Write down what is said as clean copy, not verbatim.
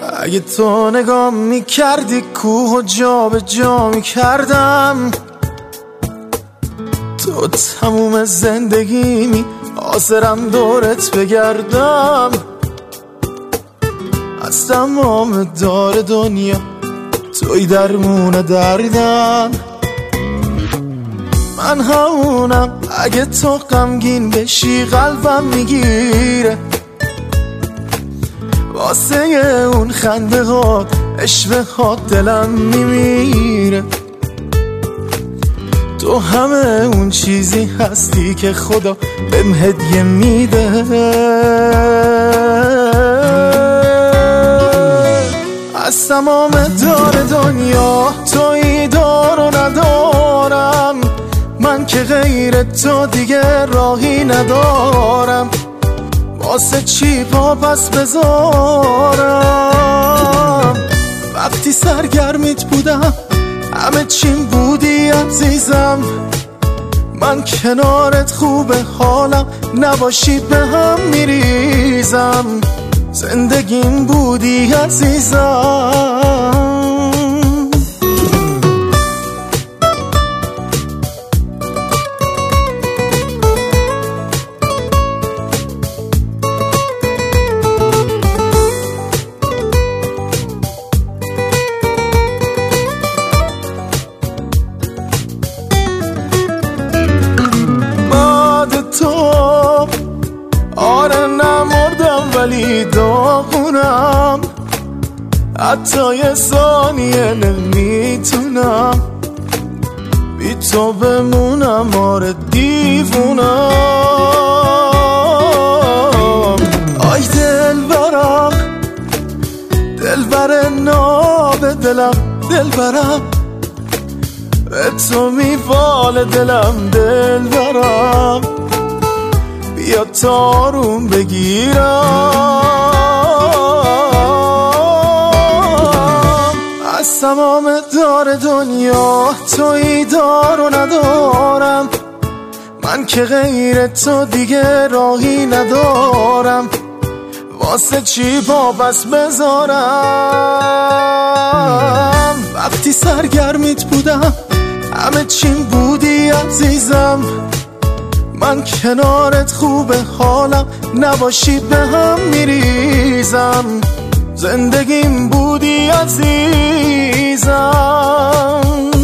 اگه تو نگاه میکردی کوه و جا به جا میکردم. تو تموم زندگیمی حاضرم دورت بگردم. از تمام دار دنیا توی درمون دردم. من همونم اگه تو غمگین بشی قلبم میگیره. واسه اون خنده هات عشق هات دلم میمیره. تو همه اون چیزی هستی که خدا بهم هدیه میده. از تمام دار دنیا تویی دار و ندارم. من که غیر تو دیگه راهی ندارم. واسه چی پا پس بذارم؟ وقتی سرگرمیت بودم همه چیم بودی عزیزم. من کنارت خوبه حالم، نباشی به هم میریزم. زندگیم بودی عزیزم. آره نمردم ولی داغونم. حتی یه ثانیه نمیتونم بی تو بمونم. آره دیوونم. آی دلبرم، دلبر ناب دلم، دلبرم به تو میوال دلم. دلبرم بیا تاروم بگیرم. از تمام دار دنیا تویی دار و ندارم. من که غیر تو دیگه راهی ندارم. واسه چی پا بس بذارم؟ وقتی سرگرمیت بودم همه چیم بودی عزیزم. من کنارت خوبه حالم، نباشی به هم میریزم. زندگیم بودی عزیزم.